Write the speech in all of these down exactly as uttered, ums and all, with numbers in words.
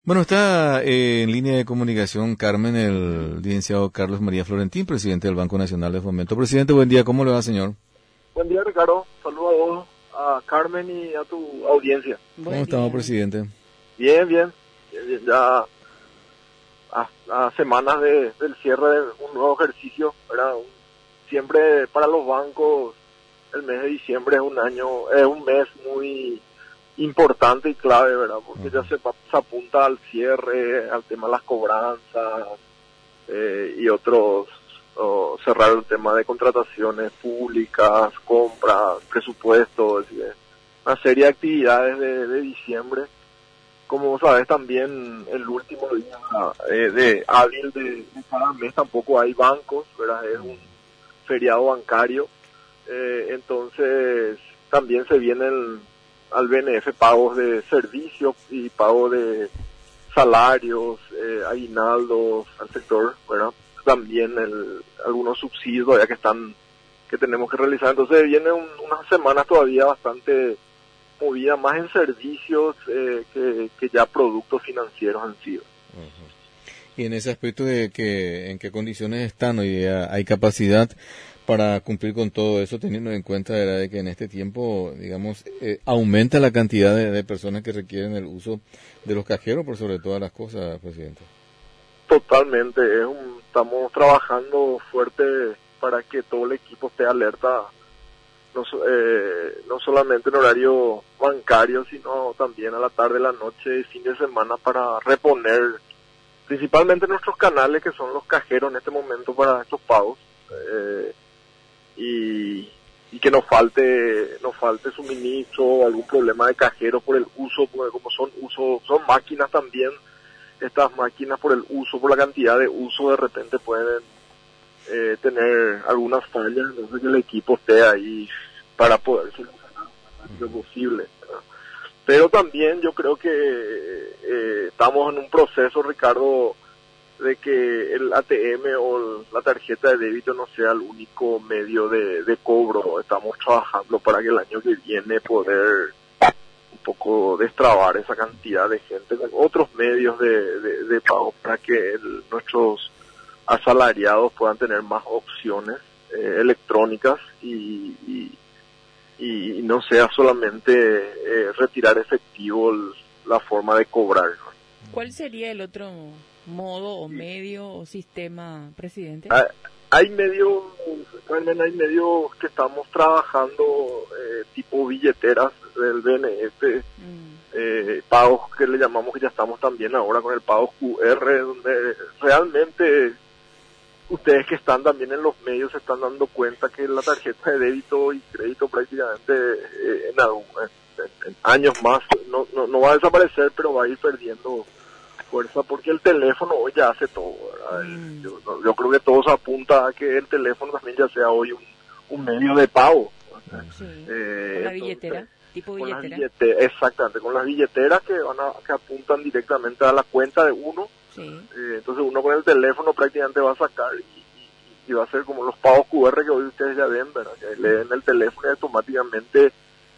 Bueno, está eh, en línea de comunicación Carmen, el licenciado Carlos María Florentín, presidente del Banco Nacional de Fomento. Presidente, buen día, ¿cómo le va, señor? Buen día, Ricardo. Saludos a vos, a Carmen y a tu audiencia. ¿Cómo Buen estamos, día. presidente? Bien, bien. Bien, bien. Ya a, a semanas de, del cierre de un nuevo ejercicio, ¿verdad? Un- siempre para los bancos el mes de diciembre es un año, es un mes muy importante y clave, ¿verdad? Porque ya se, pa- se apunta al cierre, al tema de las cobranzas eh, y otros, o cerrar el tema de contrataciones públicas, compras, presupuestos, y, eh, una serie de actividades de, de diciembre. Como sabes, también el último día eh, de hábil de, de cada mes tampoco hay bancos, ¿verdad? Es un feriado bancario. Eh, entonces también se vienen al B N F pagos de servicios y pago de salarios, eh, aguinaldos al sector, ¿verdad? También el, algunos subsidios todavía que están, que tenemos que realizar. Entonces viene un, unas semanas todavía bastante movida, más en servicios eh, que, que ya productos financieros han sido. Y en ese aspecto de que en qué condiciones están hoy día, hay capacidad para cumplir con todo eso, teniendo en cuenta, ¿verdad?, de que en este tiempo, digamos, eh, aumenta la cantidad de, de personas que requieren el uso de los cajeros por sobre todas las cosas, presidente. Totalmente, es un- estamos trabajando fuerte para que todo el equipo esté alerta, no, so- eh, no solamente en horario bancario, sino también a la tarde, la noche y fin de semana para reponer principalmente nuestros canales que son los cajeros en este momento para estos pagos, eh, y, y que nos falte nos falte suministro o algún problema de cajero por el uso, porque como son uso son máquinas también, estas máquinas por el uso, por la cantidad de uso, de repente pueden eh, tener algunas fallas, entonces que el equipo esté ahí para poder solucionar lo posible, ¿verdad? Pero también yo creo que eh, estamos en un proceso, Ricardo, de que el A T M o la tarjeta de débito no sea el único medio de, de cobro. Estamos trabajando para que el año que viene poder un poco destrabar esa cantidad de gente con otros medios de, de, de pago para que el- nuestros asalariados puedan tener más opciones eh, electrónicas y, y, y no sea solamente eh, retirar efectivo el- la forma de cobrar, ¿no? ¿Cuál sería el otro modo o medio o sistema, presidente? Ah, Hay medios, Carmen, hay medios que estamos trabajando eh, tipo billeteras del B N F, Mm, eh, pagos que le llamamos, que ya estamos también ahora con el pago Q R, donde realmente ustedes que están también en los medios se están dando cuenta que la tarjeta de débito y crédito prácticamente eh, en, algún- en- en años más no, no, no va a desaparecer, pero va a ir perdiendo fuerza porque el teléfono hoy ya hace todo, ¿verdad? mm, Yo, no- yo creo que todo se apunta a que el teléfono también ya sea hoy un, un medio de pago. sí. Eh, Con la entonces, billetera, tipo con las billetera. billeteras, exactamente, con las billeteras que van a, que apuntan directamente a la cuenta de uno. Sí. Eh, entonces uno con el teléfono prácticamente va a sacar y, y- y va a ser como los pagos Q R que hoy ustedes ya ven, ¿verdad? Que leen el teléfono y automáticamente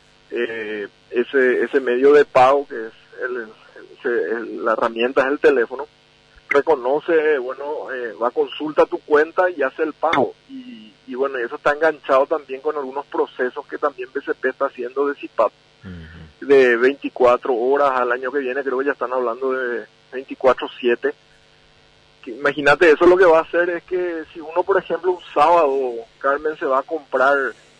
eh, ese ese medio de pago que es el, ese- el- la herramienta es el teléfono, reconoce, bueno, eh, va a consulta tu cuenta y hace el pago. Y, y bueno, eso está enganchado también con algunos procesos que también B C P está haciendo de C I P A P, de veinticuatro horas al año que viene, creo que ya están hablando de veinticuatro siete. Que Imagínate, eso lo que va a hacer es que si uno, por ejemplo, un sábado, Carmen, se va a comprar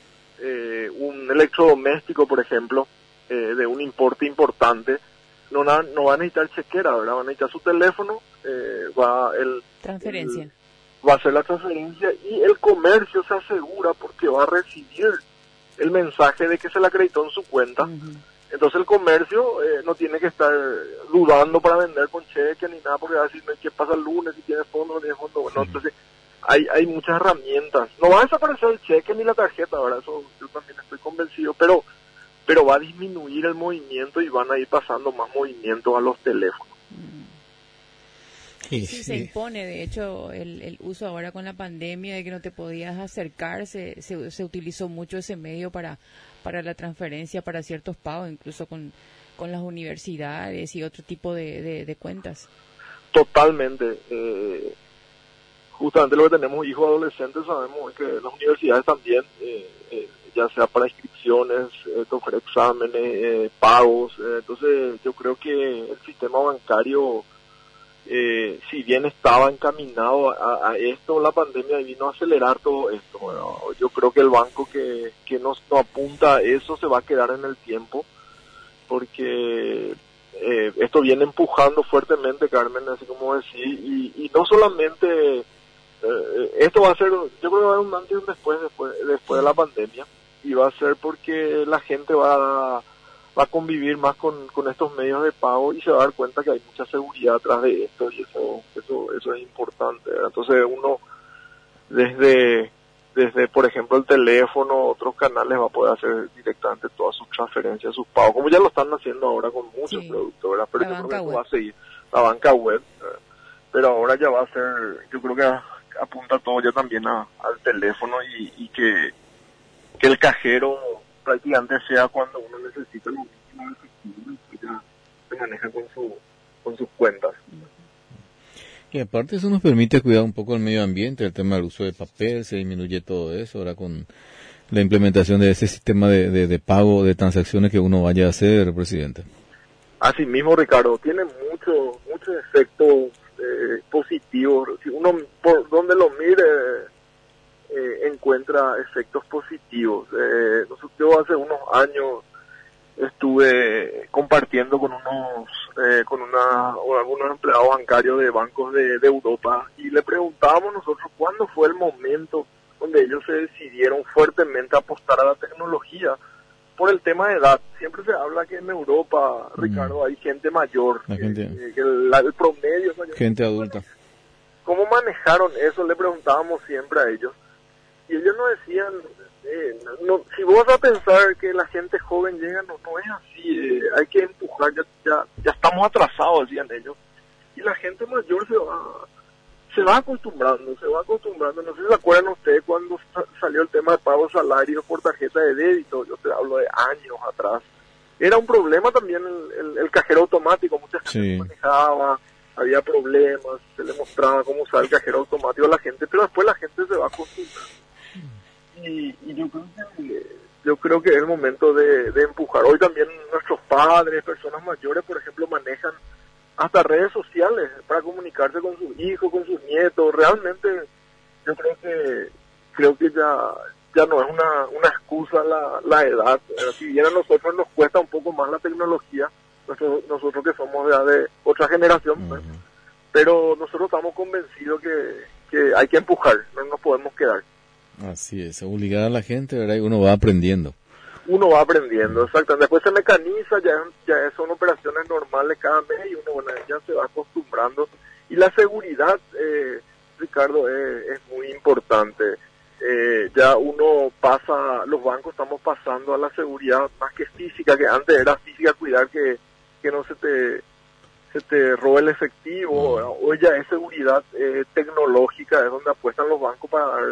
eh, un electrodoméstico, por ejemplo, eh, de un importe importante, no, na- no va a necesitar chequera, ¿verdad? Va a necesitar su teléfono, eh, va el, Transferencia. el- va a hacer la transferencia y el comercio se asegura porque va a recibir el mensaje de que se le acreditó en su cuenta. Ujú. Entonces el comercio eh, no tiene que estar dudando para vender con cheque ni nada, porque va a decir, no, ¿qué pasa el lunes? Si tienes fondo, no tienes fondo. Bueno, Ujú. entonces hay hay muchas herramientas. No va a desaparecer el cheque ni la tarjeta, ¿verdad? Eso yo también estoy convencido, pero pero va a disminuir el movimiento y van a ir pasando más movimientos a los teléfonos. Sí, Sí, se sí. impone, de hecho, el, el uso ahora con la pandemia de que no te podías acercar, se, se, se utilizó mucho ese medio para, para la transferencia, para ciertos pagos, incluso con, con las universidades y otro tipo de, de, de cuentas. Totalmente. Eh, justamente lo que tenemos hijos adolescentes sabemos que las universidades también, eh, eh, ya sea para inscripciones, eh, coger exámenes, eh, pagos, eh, entonces yo creo que el sistema bancario, eh, si bien estaba encaminado a, a esto, la pandemia vino a acelerar todo esto. Bueno, yo creo que el banco que, que nos, nos apunta a eso se va a quedar en el tiempo, porque eh, esto viene empujando fuertemente, Carmen, así como decís, y, y no solamente eh, esto va a ser, yo creo que va a haber un antes y un después, después, después de la pandemia, y va a ser porque la gente va a, va a convivir más con, con estos medios de pago y se va a dar cuenta que hay mucha seguridad atrás de esto, y eso eso eso es importante, ¿verdad? Entonces uno desde desde por ejemplo el teléfono, otros canales, va a poder hacer directamente todas sus transferencias, sus pagos, como ya lo están haciendo ahora con muchos sí. productos, ¿verdad? Pero la yo creo que esto va a seguir, la banca web, ¿verdad? Pero ahora ya va a ser, yo creo que apunta todo ya también a, al teléfono, y, y que, que el cajero prácticamente sea cuando uno necesita lo mínimo efectivo, y ya se maneja con su con sus cuentas. Y aparte eso nos permite cuidar un poco el medio ambiente, el tema del uso de papel, se disminuye todo eso, ahora con la implementación de ese sistema de, de, de pago, de transacciones que uno vaya a hacer, presidente. Así mismo, Ricardo, tiene mucho, muchos efectos eh, positivos. Si uno por donde lo mire eh, encuentra efectos positivos. Eh, yo hace unos años estuve compartiendo con unos eh, con una o algunos empleados bancarios de bancos de, de Europa, y le preguntábamos nosotros cuándo fue el momento donde ellos se decidieron fuertemente a apostar a la tecnología por el tema de edad. Siempre se habla que en Europa, mm. Ricardo, hay gente mayor, la gente, eh, que el, el promedio es mayor. Gente adulta. ¿Cómo manejaron eso? Le preguntábamos siempre a ellos, y ellos nos decían, Eh, no, si vos vas a pensar que la gente joven llega, no, no es así, eh, hay que empujar, ya, ya, ya estamos atrasados, decían ellos, y la gente mayor se va se va acostumbrando, se va acostumbrando. No sé si se acuerdan ustedes cuando sa- salió el tema de pago salarios por tarjeta de débito, yo te hablo de años atrás, era un problema también el, el, el cajero automático, mucha gente sí. se manejaba, había problemas, se le mostraba cómo usar el cajero automático a la gente, pero después la gente se va acostumbrando. Y, y yo creo que yo creo que es el momento de, de empujar. Hoy también nuestros padres, personas mayores, por ejemplo, manejan hasta redes sociales para comunicarse con sus hijos, con sus nietos. Realmente yo creo que creo que ya ya no es una una excusa la, la edad. Si bien a nosotros nos cuesta un poco más la tecnología, nosotros, nosotros que somos de, de otra generación, uh-huh. pues, pero nosotros estamos convencidos que, que hay que empujar, no nos podemos quedar. Así es, obligar a la gente, ¿verdad? Y uno va aprendiendo. Uno va aprendiendo, exactamente. Después se mecaniza, ya, ya son operaciones normales cada mes, y uno, bueno, ya se va acostumbrando. Y la seguridad, eh, Ricardo, es, es muy importante. Eh, ya uno pasa, los bancos estamos pasando a la seguridad más que física, que antes era física, cuidar que, que no se te se te robe el efectivo. Uh-huh. Hoy ya es seguridad eh, tecnológica, es donde apuestan los bancos para dar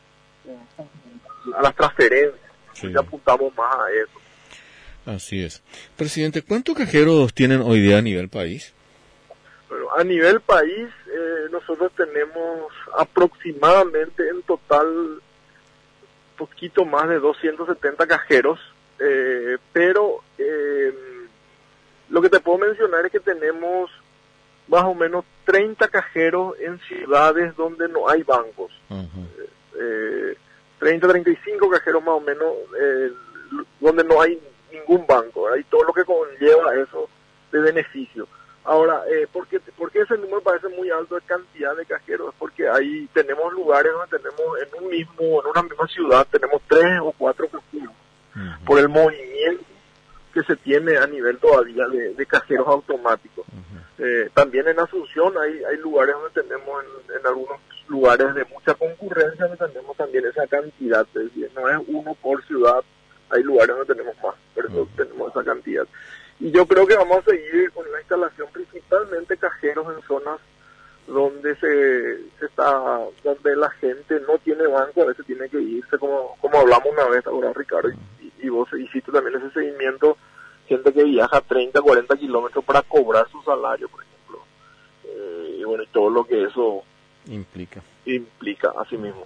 a las transferencias. Sí. Ya apuntamos más a eso. Así es. Presidente, ¿cuántos cajeros tienen hoy día a nivel país? Bueno, a nivel país, eh, nosotros tenemos aproximadamente en total poquito más de doscientos setenta cajeros, eh, pero eh, lo que te puedo mencionar es que tenemos más o menos treinta cajeros en ciudades donde no hay bancos. Uh-huh. Eh, treinta, treinta y cinco cajeros más o menos eh, donde no hay ningún banco, ¿verdad? Y todo lo que conlleva eso de beneficio. Ahora, eh, ¿por qué, ¿por qué ese número parece muy alto de cantidad de cajeros? Es porque ahí tenemos lugares donde tenemos en un mismo, en una misma ciudad, tenemos tres o cuatro cajeros, uh-huh. por el movimiento que se tiene a nivel todavía de, de cajeros automáticos. Uh-huh. Eh, también en Asunción hay, hay lugares donde tenemos, en, en algunos lugares de mucha concurrencia, donde tenemos también esa cantidad, es decir, no es uno por ciudad, hay lugares donde tenemos más, pero uh-huh. tenemos esa cantidad. Y yo creo que vamos a seguir con la instalación principalmente cajeros en zonas donde se, se está, donde la gente no tiene banco, a veces tiene que irse, como como hablamos una vez ahora, Ricardo, y, y vos hiciste también ese seguimiento, gente que viaja treinta, cuarenta kilómetros para cobrar su salario, por ejemplo. Eh, y bueno, y todo lo que eso implica. Implica, así mismo.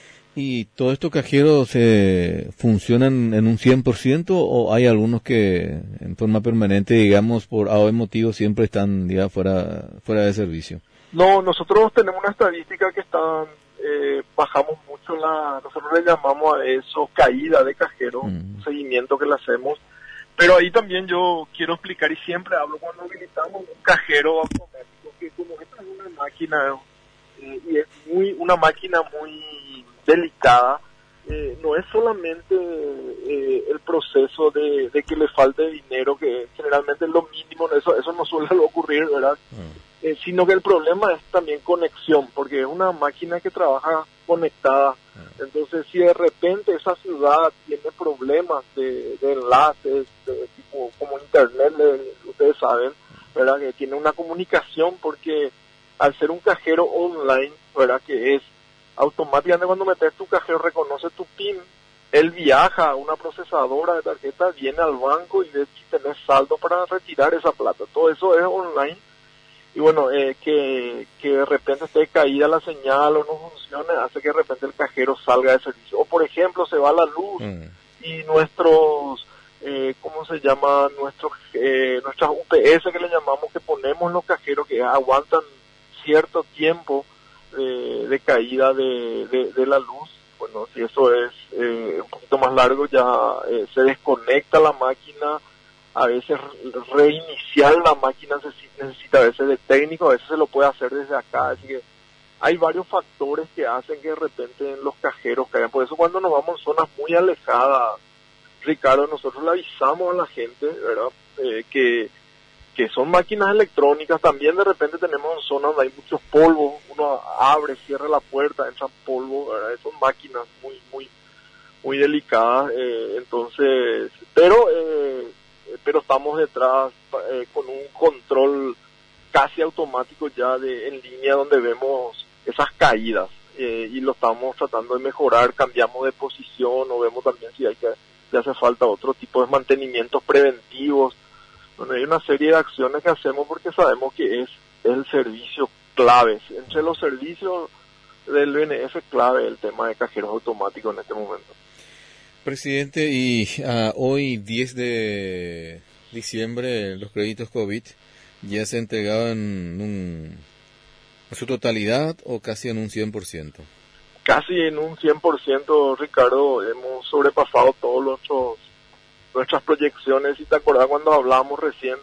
¿Y todos estos cajeros eh, funcionan en un cien por ciento o hay algunos que en forma permanente, digamos, por A o B motivo siempre están, digamos, fuera, fuera de servicio? No, nosotros tenemos una estadística que están, eh, bajamos mucho la, nosotros le llamamos a eso caída de cajero, mm. un seguimiento que le hacemos, pero ahí también yo quiero explicar y siempre hablo cuando utilizamos un cajero automático, que como esta es una máquina, eh, y es muy, una máquina muy delicada, eh, no es solamente eh, el proceso de, de que le falte dinero, que generalmente es lo mínimo, eso, eso no suele ocurrir, ¿verdad? Mm. Eh, sino que el problema es también conexión, porque es una máquina que trabaja conectada. Entonces, si de repente esa ciudad tiene problemas de, de enlaces, de tipo como internet, de, ustedes saben, ¿verdad? Que tiene una comunicación, porque al ser un cajero online, ¿verdad? Que es automáticamente cuando metes tu cajero, reconoce tu PIN, él viaja a una procesadora de tarjeta, viene al banco y ve si tenés saldo para retirar esa plata. Todo eso es online. Y bueno, eh, que, que de repente esté caída la señal o no funcione, hace que de repente el cajero salga de servicio. O por ejemplo, se va la luz mm. y nuestros, eh, ¿cómo se llama? Nuestros, eh, nuestras U P S que le llamamos, que ponemos los cajeros que aguantan cierto tiempo eh, de caída de, de, de la luz. Bueno, si eso es eh, un poquito más largo, ya eh, se desconecta la máquina. A veces reiniciar la máquina necesita a veces de técnico, a veces se lo puede hacer desde acá, así que hay varios factores que hacen que de repente en los cajeros caigan. Por eso cuando nos vamos en zonas muy alejadas, Ricardo, nosotros le avisamos a la gente, ¿verdad? Eh, que, que son máquinas electrónicas. También de repente tenemos zonas donde hay muchos polvos, uno abre, cierra la puerta, entra polvo, ¿verdad? Son máquinas muy, muy, muy delicadas, eh, entonces, pero... Eh, pero estamos detrás eh, con un control casi automático ya de en línea donde vemos esas caídas eh, y lo estamos tratando de mejorar, cambiamos de posición o vemos también si hay que si hace falta otro tipo de mantenimientos preventivos. Bueno, hay una serie de acciones que hacemos porque sabemos que es el servicio clave, entre los servicios del B N F clave el tema de cajeros automáticos en este momento. Presidente, y uh, hoy diez de diciembre los créditos COVID ya se entregaban en, un, en su totalidad o casi en un cien por ciento. Casi en un cien por ciento, Ricardo, hemos sobrepasado todos nuestros, nuestras proyecciones. Si te acordás cuando hablábamos recién,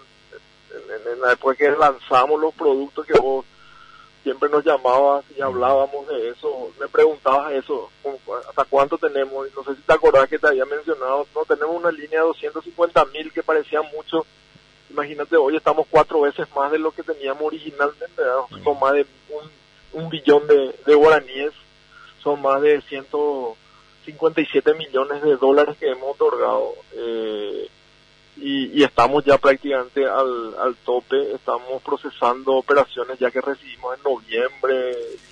en, en la época que lanzamos los productos, que vos siempre nos llamabas y hablábamos de eso, me preguntabas eso, ¿hasta cuánto tenemos? Y no sé si te acordás que te había mencionado, no, tenemos una línea de doscientos cincuenta mil que parecía mucho. Imagínate, hoy estamos cuatro veces más de lo que teníamos originalmente, ¿verdad? Son más de un, un billón de, de guaraníes, son más de ciento cincuenta y siete millones de dólares que hemos otorgado. Eh, Y, y estamos ya prácticamente al, al tope, estamos procesando operaciones ya que recibimos en noviembre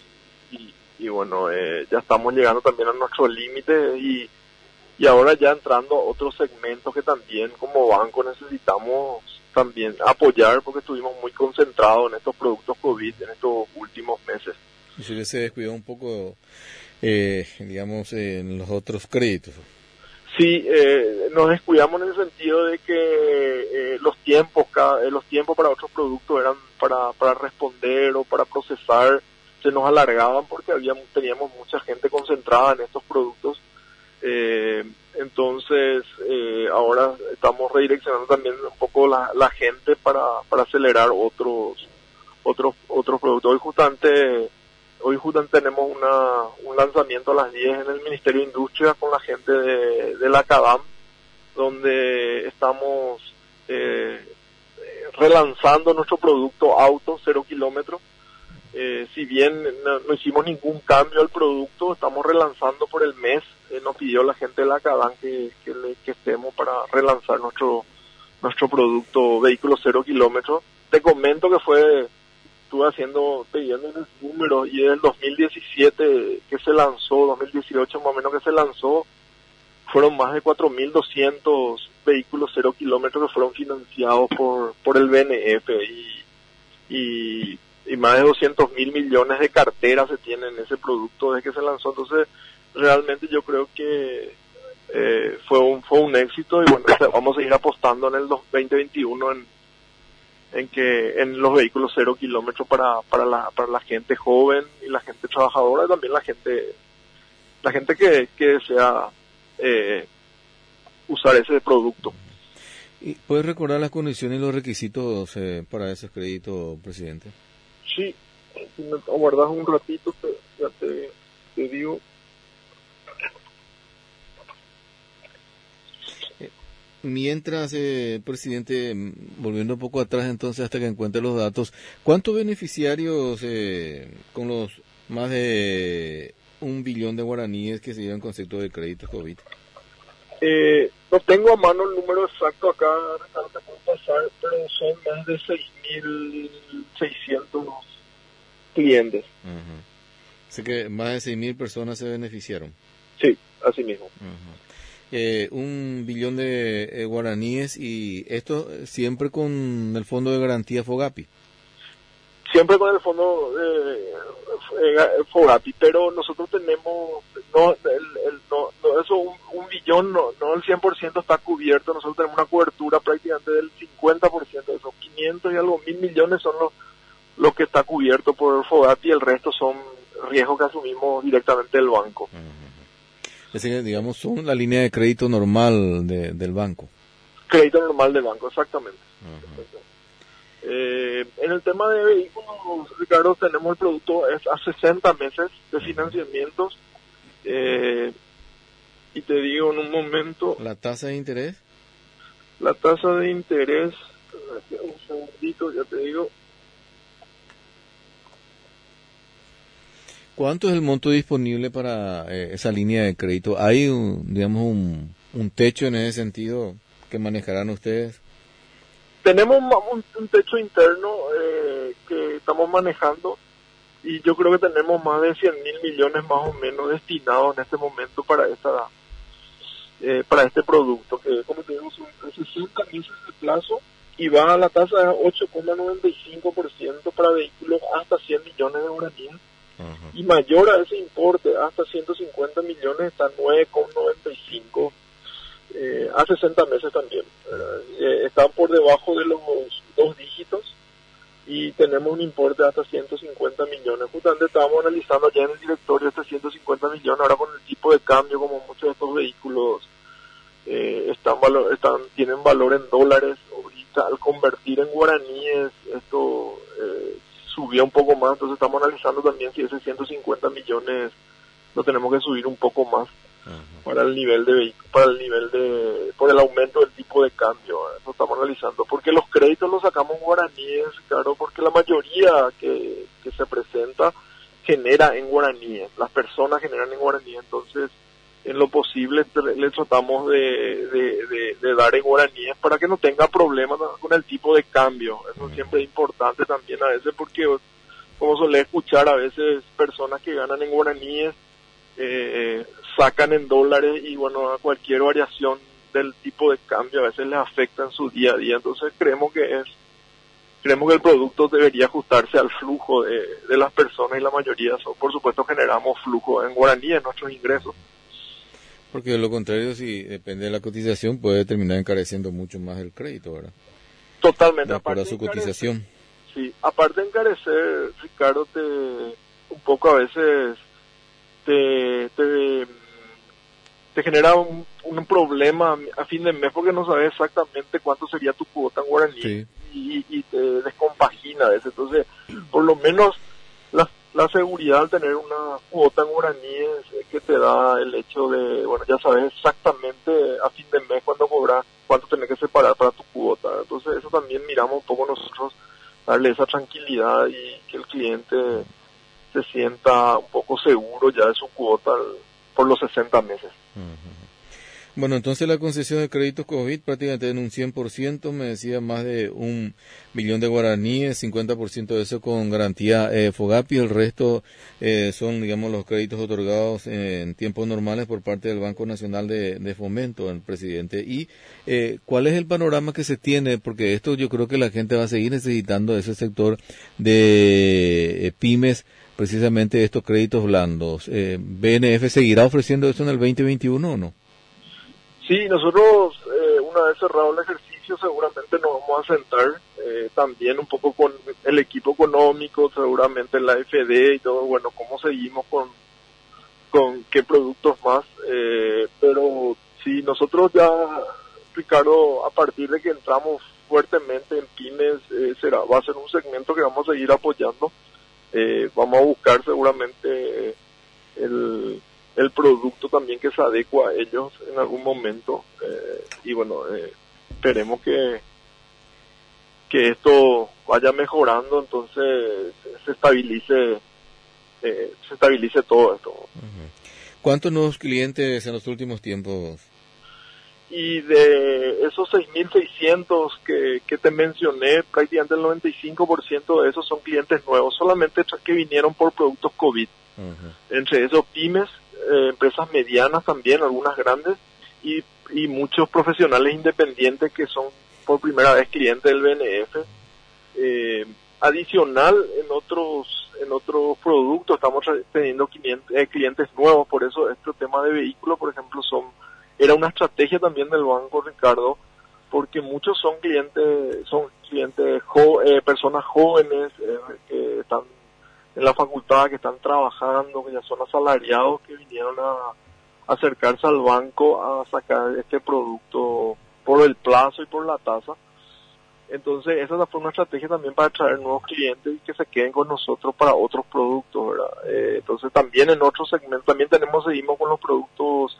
y, y bueno, eh, ya estamos llegando también a nuestro límite y, y ahora ya entrando a otros segmentos que también como banco necesitamos también apoyar porque estuvimos muy concentrados en estos productos COVID en estos últimos meses. Y si se descuidó un poco, eh, digamos, en los otros créditos. Sí, eh, nos descuidamos en el sentido de que eh, los tiempos cada, eh, los tiempos para otros productos eran para, para responder o para procesar, se nos alargaban porque habíamos, teníamos mucha gente concentrada en estos productos. Eh, entonces, eh, ahora estamos redireccionando también un poco la, la gente para, para acelerar otros, otros, otros productos. Hoy justamente... Hoy justamente tenemos una, un lanzamiento a las diez en el Ministerio de Industria con la gente de, de la CADAM, donde estamos eh, relanzando nuestro producto auto cero kilómetros. Eh, si bien no, no hicimos ningún cambio al producto, estamos relanzando por el mes. Eh, nos pidió la gente de la CADAM que, que, le, que estemos para relanzar nuestro, nuestro producto vehículo cero kilómetros. Te comento que fue... estuve haciendo, pidiendo unos números y en el dos mil diecisiete que se lanzó, dos mil dieciocho más o menos que se lanzó, fueron más de cuatro mil doscientos vehículos cero kilómetros que fueron financiados por por el B N F y, y, y más de doscientos mil millones de carteras se tienen en ese producto desde que se lanzó. Entonces, realmente yo creo que eh, fue un fue un éxito y bueno, vamos a seguir apostando en el veinte veintiuno en en que en los vehículos cero kilómetros para para la para la gente joven y la gente trabajadora y también la gente la gente que, que desea eh, usar ese producto. ¿Y puedes recordar las condiciones y los requisitos eh, para ese crédito, presidente? Sí, si me aguardas un ratito te, ya te, te digo. Mientras, eh, presidente, volviendo un poco atrás entonces hasta que encuentre los datos, ¿cuántos beneficiarios eh, con los más de un billón de guaraníes que se llevan concepto de crédito COVID? Eh, no tengo a mano el número exacto acá, no te puedo pasar, pero son más de seis mil seiscientos clientes. Uh-huh. Sé que más de seis mil personas se beneficiaron. Sí, así mismo. Uh-huh. Eh, un billón de eh, guaraníes y esto siempre con el fondo de garantía Fogapi. Siempre con el fondo de eh, Fogapi, pero nosotros tenemos, no, el, el, no, no eso un, un billón, no, no el cien por ciento está cubierto, nosotros tenemos una cobertura prácticamente del cincuenta por ciento, de esos quinientos y algo mil millones son los, los que está cubierto por el Fogapi, el resto son riesgos que asumimos directamente del banco. Uh-huh. Es decir, digamos, son la línea de crédito normal de, del banco. Crédito normal del banco, exactamente. Uh-huh. Eh, en el tema de vehículos, Ricardo, tenemos el producto es a sesenta meses de financiamientos. Eh, y te digo en un momento... ¿La tasa de interés? La tasa de interés, un segundito, ya te digo... ¿Cuánto es el monto disponible para eh, esa línea de crédito? ¿Hay, un, digamos, un, un techo en ese sentido que manejarán ustedes? Tenemos un, un techo interno eh, que estamos manejando y yo creo que tenemos más de cien mil millones más o menos destinados en este momento para esta eh, para este producto, que como te digo son sesenta meses de plazo y va a la tasa de ocho coma noventa y cinco por ciento para vehículos hasta cien millones de guaraníes. Uh-huh. Y mayor a ese importe, hasta ciento cincuenta millones, está nueve coma noventa y cinco eh, a sesenta meses también. Eh, están por debajo de los dos dígitos y tenemos un importe de hasta ciento cincuenta millones. Justamente estábamos analizando allá en el directorio este ciento cincuenta millones, ahora con el tipo de cambio, como muchos de estos vehículos eh, están, valor, están tienen valor en dólares, ahorita al convertir en guaraníes, esto... Eh, subió un poco más, entonces estamos analizando también si ese ciento cincuenta millones lo tenemos que subir un poco más. Uh-huh. para el nivel de vehículo, para el nivel de, por el aumento del tipo de cambio, eso estamos analizando, porque los créditos los sacamos en guaraníes, claro, porque la mayoría que, que se presenta genera en guaraníes, las personas generan en guaraníes, entonces en lo posible le tratamos de, de, de, de dar en guaraníes para que no tenga problemas con el tipo de cambio. Eso uh-huh. siempre es importante también a veces porque, como suele escuchar a veces personas que ganan en guaraníes, eh, sacan en dólares y bueno, a cualquier variación del tipo de cambio a veces les afecta en su día a día. Entonces creemos que es creemos que el producto debería ajustarse al flujo de, de las personas y la mayoría son, por supuesto, generamos flujo en guaraníes en nuestros ingresos. Porque de lo contrario, si depende de la cotización, puede terminar encareciendo mucho más el crédito, ¿verdad? Totalmente. De acuerdo a su cotización. Sí, aparte de encarecer, Ricardo, te un poco a veces te, te, te genera un, un problema a fin de mes porque no sabes exactamente cuánto sería tu cuota en guaraní sí. y, y te descompagina a veces. Entonces, por lo menos la La seguridad de tener una cuota en guaraníes que te da el hecho de, bueno, ya sabes exactamente a fin de mes cuándo cobras, cuánto tenés que separar para tu cuota. Entonces eso también miramos un poco nosotros, darle esa tranquilidad y que el cliente se sienta un poco seguro ya de su cuota por los sesenta meses. Uh-huh. Bueno, entonces la concesión de créditos COVID prácticamente en un cien por ciento, me decía más de un millón de guaraníes, cincuenta por ciento de eso con garantía eh, FOGAPI, el resto eh, son, digamos, los créditos otorgados en tiempos normales por parte del Banco Nacional de, de Fomento, el presidente. ¿Y eh, cuál es el panorama que se tiene? Porque esto yo creo que la gente va a seguir necesitando ese sector de eh, pymes, precisamente estos créditos blandos. Eh, ¿B N F seguirá ofreciendo esto en el veinte veintiuno o no? Sí, nosotros eh, una vez cerrado el ejercicio seguramente nos vamos a sentar eh, también un poco con el equipo económico, seguramente la F D y todo, bueno, cómo seguimos con, con qué productos más, eh, pero sí, nosotros ya, Ricardo, a partir de que entramos fuertemente en pymes, eh, será, va a ser un segmento que vamos a seguir apoyando, eh, vamos a buscar seguramente el... el producto también que se adecua a ellos en algún momento eh, y bueno, eh, esperemos que que esto vaya mejorando, entonces se estabilice eh, se estabilice todo esto. Uh-huh. ¿Cuántos nuevos clientes en los últimos tiempos? Y de esos seis mil seiscientos que, que te mencioné, prácticamente el noventa y cinco por ciento de esos son clientes nuevos, solamente que vinieron por productos COVID. Uh-huh. Entre esos pymes, Eh, empresas medianas también, algunas grandes, y, y muchos profesionales independientes que son por primera vez clientes del B N F. Eh, adicional, en otros en otros productos estamos teniendo clientes, eh, clientes nuevos, por eso este tema de vehículos, por ejemplo, son era una estrategia también del banco, Ricardo, porque muchos son clientes, son clientes, jo, eh, personas jóvenes eh, que están en la facultad, que están trabajando, que ya son asalariados, que vinieron a, a acercarse al banco a sacar este producto por el plazo y por la tasa. Entonces esa fue una estrategia también para atraer nuevos clientes y que se queden con nosotros para otros productos, ¿verdad? Eh, entonces también en otros segmentos, también tenemos, seguimos con los productos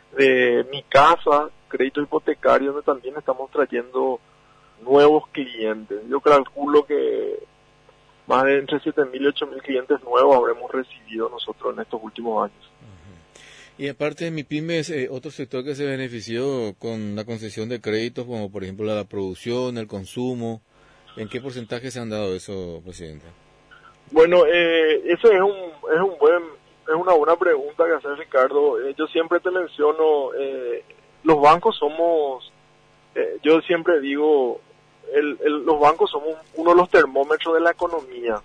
de Mi Casa, crédito hipotecario, donde también estamos trayendo nuevos clientes. Yo calculo que más de entre siete mil y ocho mil clientes nuevos habremos recibido nosotros en estos últimos años. Uh-huh. Y aparte de MIPYMES, eh, otro sector que se benefició con la concesión de créditos, como por ejemplo la producción, el consumo, ¿en qué porcentaje se han dado eso, presidente? Bueno, eh, ese es un es un buen es una buena pregunta que hacer, Ricardo. Eh, yo siempre te menciono, eh, los bancos somos, eh, yo siempre digo, El, el, los bancos somos uno de los termómetros de la economía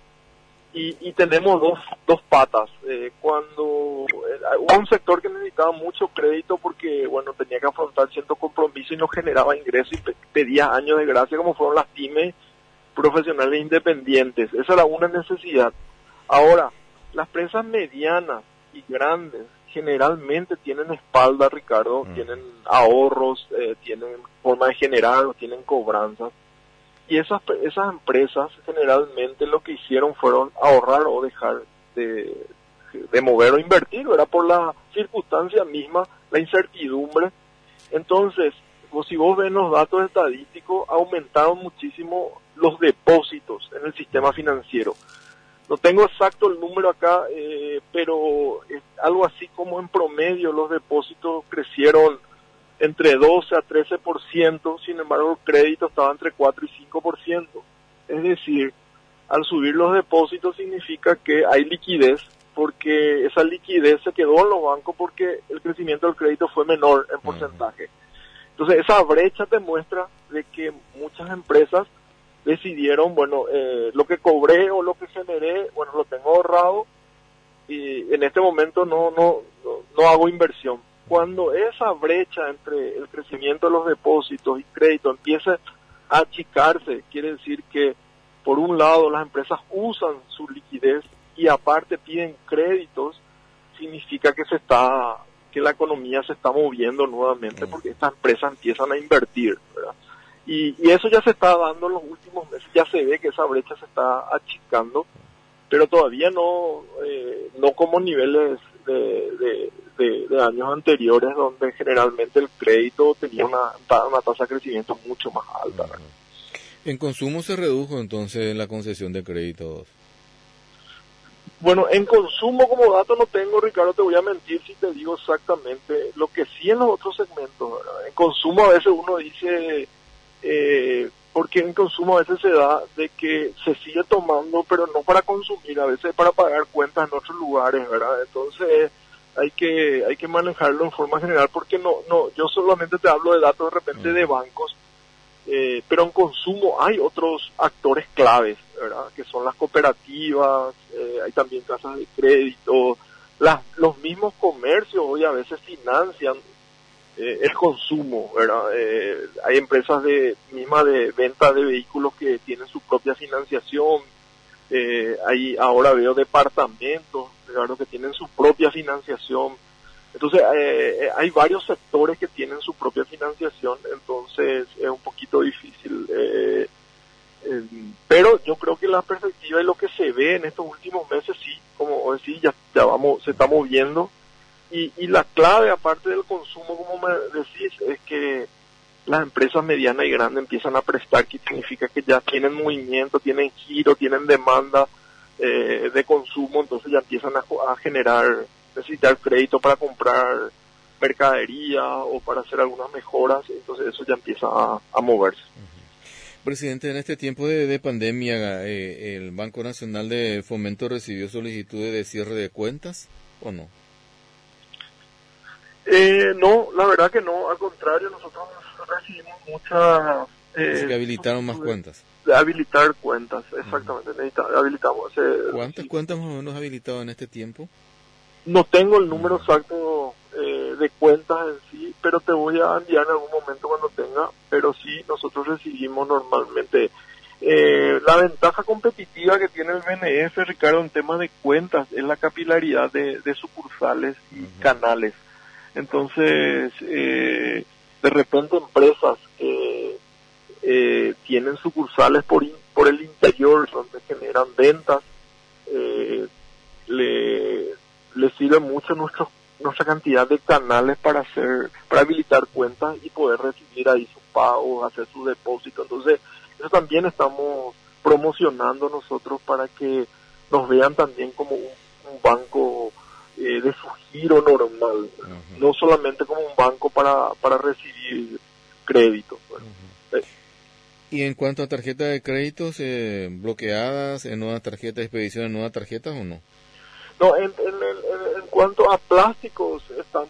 y, y tenemos dos, dos patas. Eh, cuando eh, hubo un sector que necesitaba mucho crédito porque, bueno, tenía que afrontar cierto compromiso y no generaba ingresos y pe pedía años de gracia, como fueron las pymes profesionales independientes. Esa era una necesidad. Ahora, las empresas medianas y grandes generalmente tienen espalda, Ricardo, mm. tienen ahorros, eh, tienen forma de generar o tienen cobranzas. Y esas, esas empresas generalmente lo que hicieron fueron ahorrar o dejar de, de mover o invertir, era por la circunstancia misma, la incertidumbre. Entonces, pues, si vos ves los datos estadísticos, aumentaron muchísimo los depósitos en el sistema financiero. No tengo exacto el número acá, eh, pero es algo así como en promedio los depósitos crecieron entre doce a trece por ciento, sin embargo el crédito estaba entre cuatro y cinco por ciento. Es decir, al subir los depósitos significa que hay liquidez, porque esa liquidez se quedó en los bancos porque el crecimiento del crédito fue menor en porcentaje. Entonces esa brecha te muestra de que muchas empresas decidieron, bueno, eh, lo que cobré o lo que generé, bueno, lo tengo ahorrado y en este momento no, no, no, no hago inversión. Cuando esa brecha entre el crecimiento de los depósitos y crédito empieza a achicarse, quiere decir que por un lado las empresas usan su liquidez y aparte piden créditos, significa que se está, que la economía se está moviendo nuevamente porque estas empresas empiezan a invertir, ¿verdad? Y, y eso ya se está dando en los últimos meses, ya se ve que esa brecha se está achicando, pero todavía no, eh, no como niveles de, de, de, de años anteriores, donde generalmente el crédito tenía una, una tasa de crecimiento mucho más alta, ¿verdad? En consumo se redujo entonces la concesión de créditos. Bueno, en consumo como dato no tengo, Ricardo, te voy a mentir si te digo exactamente lo que sí en los otros segmentos, ¿verdad? En consumo a veces uno dice, eh, porque en consumo a veces se da de que se sigue tomando, pero no para consumir, a veces para pagar cuentas en otros lugares, ¿verdad? Entonces hay que hay que manejarlo en forma general, porque no no yo solamente te hablo de datos de repente de bancos, eh, pero en consumo hay otros actores claves, ¿verdad? Que son las cooperativas, eh, hay también casas de crédito, las, los mismos comercios hoy a veces financian eh, el consumo, ¿verdad? Eh, hay empresas de misma de venta de vehículos que tienen su propia financiación, eh, hay ahora veo departamentos, claro, que tienen su propia financiación. Entonces, eh, hay varios sectores que tienen su propia financiación, entonces es un poquito difícil. Eh, eh, pero yo creo que la perspectiva y lo que se ve en estos últimos meses, sí, como decís, ya, ya vamos, se está moviendo. Y, y la clave, aparte del consumo, como me decís, es que las empresas medianas y grandes empiezan a prestar, que significa que ya tienen movimiento, tienen giro, tienen demanda eh, de consumo, entonces ya empiezan a, a generar, necesitar crédito para comprar mercadería o para hacer algunas mejoras, entonces eso ya empieza a, a moverse. Uh-huh. Presidente, en este tiempo de, de pandemia, eh, ¿el Banco Nacional de Fomento recibió solicitudes de cierre de cuentas o no? Eh, no, la verdad que no, al contrario, nosotros recibimos muchas... Eh, que habilitaron más cuentas. De habilitar cuentas, exactamente, uh-huh. habilitamos. Eh, ¿Cuántas sí. cuentas más o menos habilitado en este tiempo? No tengo el número uh-huh. exacto eh, de cuentas en sí, pero te voy a enviar en algún momento cuando tenga, pero sí, nosotros recibimos normalmente... Eh, la ventaja competitiva que tiene el B N F, Ricardo, en temas de cuentas, es la capilaridad de, de sucursales y uh-huh. canales. Entonces, eh, de repente empresas que eh, tienen sucursales por, in, por el interior, donde generan ventas, eh, le, le sirve mucho nuestro, nuestra cantidad de canales para hacer, para habilitar cuentas y poder recibir ahí sus pagos, hacer sus depósitos. Entonces, eso también estamos promocionando nosotros para que nos vean también como un, un banco eh, de su giro normal, uh-huh. no solamente como un banco para, para recibir crédito. Pues. Uh-huh. eh. ¿Y en cuanto a tarjetas de créditos, eh, bloqueadas, en nuevas tarjetas de expedición, en nuevas tarjetas o no? No, en, en, en, en cuanto a plásticos, estamos,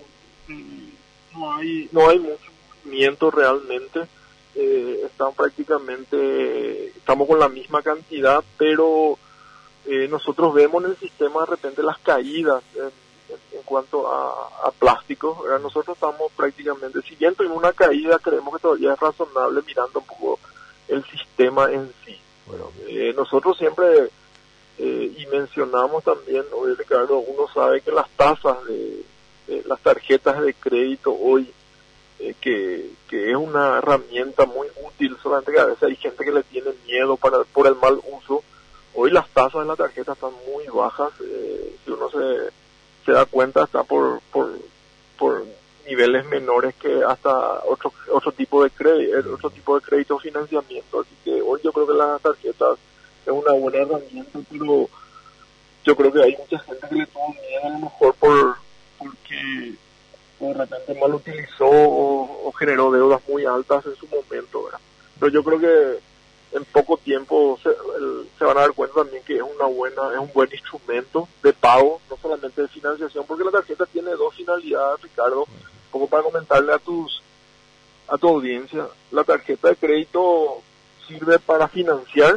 no hay no hay mucho movimiento realmente. Eh, están prácticamente, estamos con la misma cantidad, pero eh, nosotros vemos en el sistema de repente las caídas en, en, en cuanto a, a plásticos. ¿verdad? Nosotros estamos prácticamente, si bien tuvimos una caída, creemos que todavía es razonable mirando un poco el sistema en sí. Bueno, eh, nosotros siempre, eh, y mencionamos también, hoy Ricardo, uno sabe que las tasas de, de las tarjetas de crédito hoy, Eh, que, que es una herramienta muy útil, solamente que a veces hay gente que le tiene miedo para, por el mal uso. Hoy las tasas de la tarjeta están muy bajas, eh, si uno se, se da cuenta está por, por, por niveles menores que hasta otro otro tipo de crédito, otro tipo de crédito o financiamiento, así que hoy yo creo que las tarjetas es una buena herramienta, pero yo creo que hay mucha gente que le tuvo miedo a lo mejor por porque de repente mal utilizó o, o generó deudas muy altas en su momento, ¿verdad? Pero yo creo que en poco tiempo se, el, se van a dar cuenta también que es una buena, es un buen instrumento de pago, no solamente de financiación, porque la tarjeta tiene dos finalidades, Ricardo, como para comentarle a tus a tu audiencia. La tarjeta de crédito sirve para financiar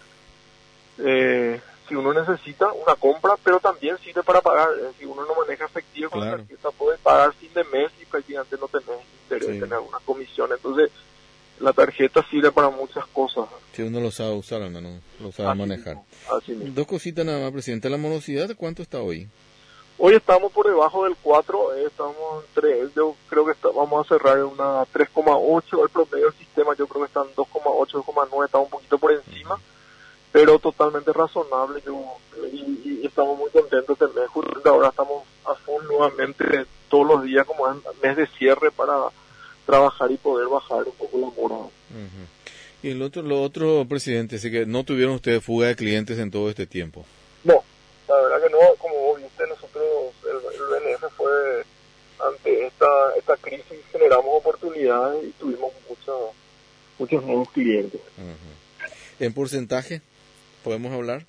eh, si uno necesita una compra, pero también sirve para pagar. Eh, si uno no maneja efectivo con claro. la tarjeta, puede pagar fin de mes y prácticamente no tener interés en sí. tener alguna comisión. Entonces, la tarjeta sirve para muchas cosas. Si uno lo sabe usar, no, no lo sabe así manejar. Mismo, así mismo. Dos cositas nada más, presidente. ¿La morosidad cuánto está hoy? Hoy estamos por debajo del cuatro, eh, estamos entre, yo creo que está, vamos a cerrar en una tres coma ocho, el promedio del sistema yo creo que está en dos coma ocho, dos coma nueve, está un poquito por encima, uh-huh. pero totalmente razonable, yo, y, y estamos muy contentos del mes, justamente ahora estamos a full nuevamente todos los días como es mes de cierre para trabajar y poder bajar un poco la mora. Uh-huh. Y el otro, lo otro, presidente, así que no tuvieron ustedes fuga de clientes en todo este tiempo. No. La verdad que no, como vos viste, nosotros, el, el B N F fue, ante esta esta crisis, generamos oportunidades y tuvimos muchos muchos nuevos clientes. Uh-huh. ¿En porcentaje podemos hablar?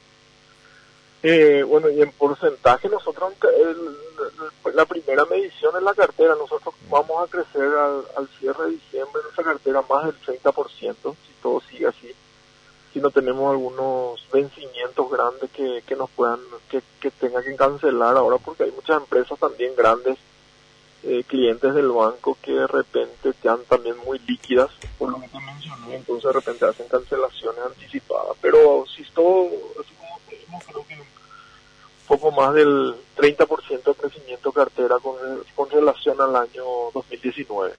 Eh, bueno, y en porcentaje nosotros, el, el, la primera medición en la cartera, nosotros vamos a crecer al, al cierre de diciembre en nuestra cartera más del treinta por ciento, si todo sigue así. Si no tenemos algunos vencimientos grandes que, que nos puedan, que, que tenga que cancelar ahora, porque hay muchas empresas también grandes, eh, clientes del banco, que de repente están también muy líquidas, por lo que te mencioné, entonces de repente hacen cancelaciones anticipadas. Pero si todo, así como tenemos, creo que un poco más del treinta por ciento de crecimiento cartera con, con relación al año dos mil diecinueve.